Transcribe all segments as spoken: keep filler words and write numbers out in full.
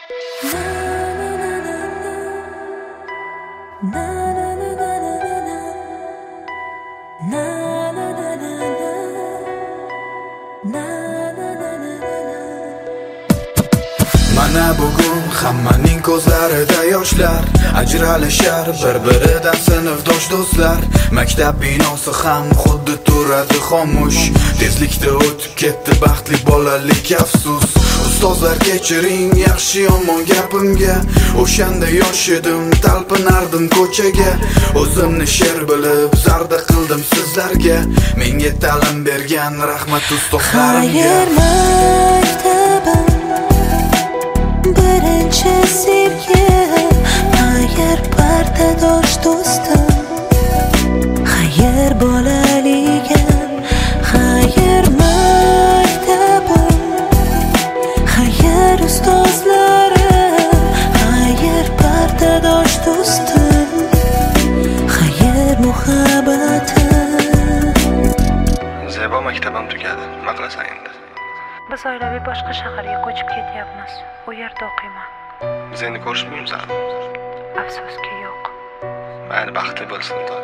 Mana bugun hammaning ko'zlarida yoshlar, ajralishar bir-biridan sinfdosh do'stlar. Maktab binosi ham xuddi turadi xomush, tezlikda o'tib ketdi baxtli bolalik afsus. Ustozlar kechiring yaxshi yomon gapimga, o'shanda yosh edim, talpinardim ko'chaga. O'zimni sher bilib zarda qildim sizlarga, menga ta'lim bergan rahmat ustozlarimga. Xayr maktabim, birinchi sevgi, xayr partadosh do'stim, xayr bolaligim, xayr maktabim, xayr ustozlarim, xayr partadosh do'stim, xayr muhabbatim. Zebo, maktabim tugadi. Nima qilasan endi? Biz oilaviy boshqa shaharga ko'chib ketyapmiz. U yerda o'qiyman. Biz endi ko'rishmaymizmi? Afsuski yo'q. Mayli, baxtli bo'lsin tosh.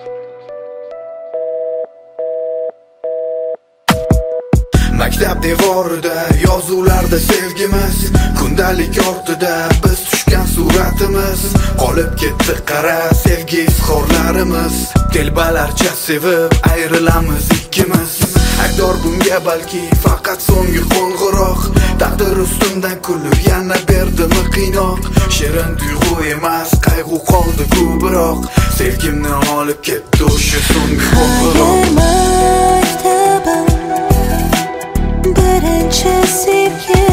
Maktab devorida yozuvlarda sevgimiz, kundalik ortida biz tushgan suratimiz. Qolib ketdi qara sevgi izhorlarimiz, telbalarcha sevib ayrilamiz ikkimiz. Aydor bunga balki faqat so'nggi qo'ng'iroq, taqdir ustimdan kulib yana berdimi qiynoq. Shirin tuyg'u emas qayg'u qoldi ko'proq, sevgimni olib ketdi o'sha so'nggi qo'ng'iroq. Xayr maktabim, birinchi sevgi,